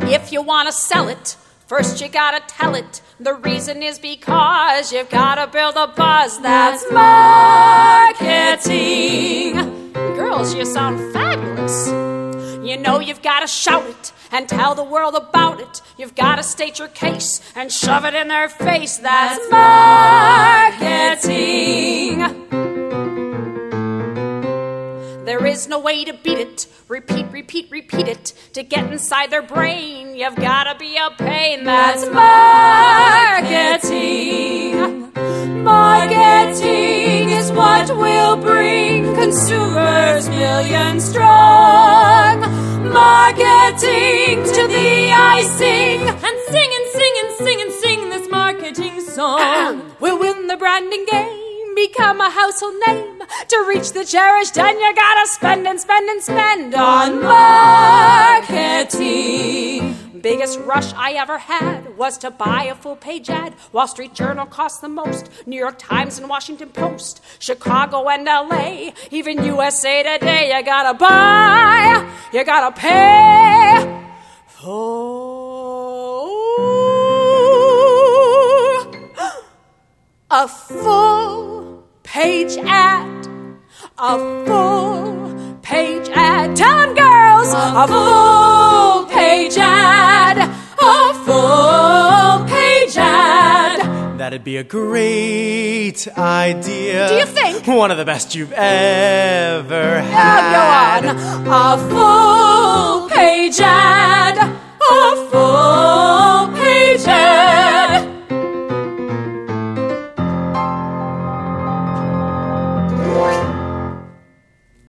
If you want to sell it, first you gotta tell it. The reason is because you've gotta build a buzz. That's marketing. Girls, you sound fabulous. You know you've gotta shout it and tell the world about it. You've gotta state your case and shove it in their face. That's marketing. There is no way to beat it. Repeat, repeat, repeat it. To get inside their brain, you've gotta be a pain. That's marketing. Marketing is what will bring consumers millions strong. Marketing to the icing. And sing and sing and sing and sing this marketing song. We'll win the branding game. Become a household name. To reach the cherished end, you gotta spend and spend and spend on marketing. Biggest rush I ever had was to buy a full-page ad. Wall Street Journal cost the most. New York Times and Washington Post. Chicago and LA. Even USA Today. You gotta buy. You gotta pay for a full-page ad. A full-page ad. Tell 'em, girls. A full-page ad. A full-page ad. That'd be a great idea. Do you think? One of the best you've ever had. Go on. A full-page ad.